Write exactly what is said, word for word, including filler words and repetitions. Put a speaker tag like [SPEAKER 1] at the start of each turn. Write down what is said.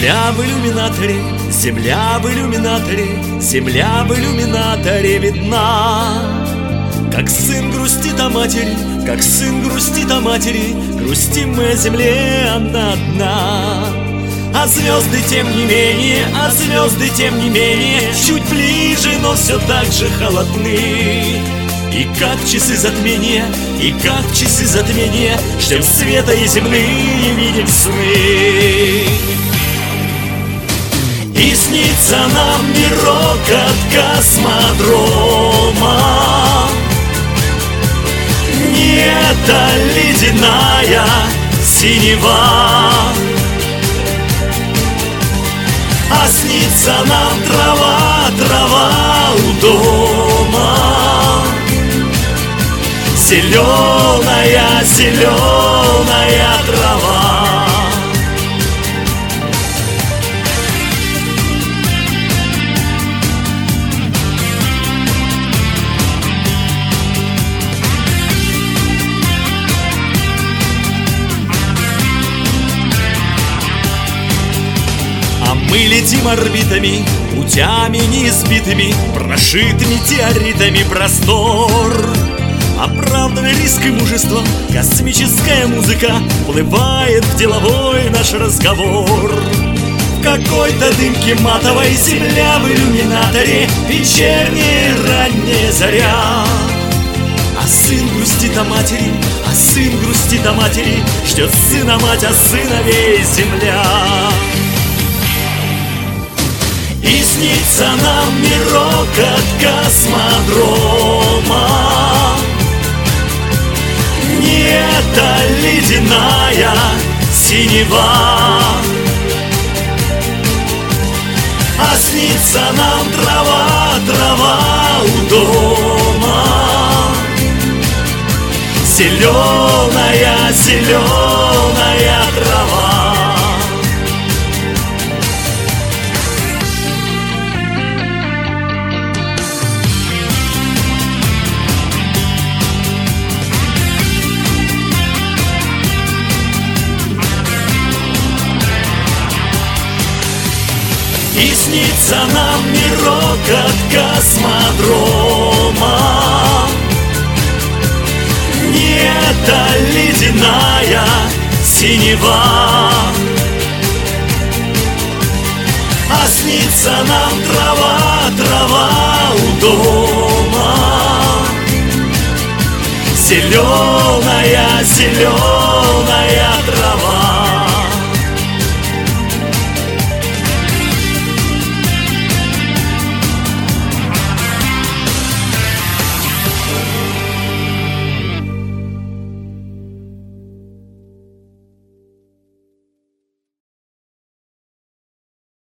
[SPEAKER 1] Земля в иллюминаторе, земля в иллюминаторе, земля в иллюминаторе видна. Как сын грустит о матери, как сын грустит о матери, грустим мы о земле, она одна. А звезды тем не менее, а звезды тем не менее, чуть ближе, но все так же холодны. И как часы затмения, и как часы затмения, ждем света и земные видим сны. И снится нам мирок от космодрома. Не эта ледяная синева, а снится нам трава, трава у дома. Зеленая, зеленая трава. Мы летим орбитами, путями неизбитыми, прошит метеоритами простор. Оправданный риск и мужество, космическая музыка вплывает в деловой наш разговор. В какой-то дымке матовой земля в иллюминаторе, вечерняя ранняя заря. А сын грустит о матери, а сын грустит о матери, ждет сына мать, а сыновей земля. И снится нам мирок от космодрома. Не эта ледяная синева, а снится нам трава, трава у дома. Зеленая, зеленая трава. И снится нам мирок от космодрома. Не эта ледяная синева, а снится нам трава, трава у дома. Зеленая, зеленая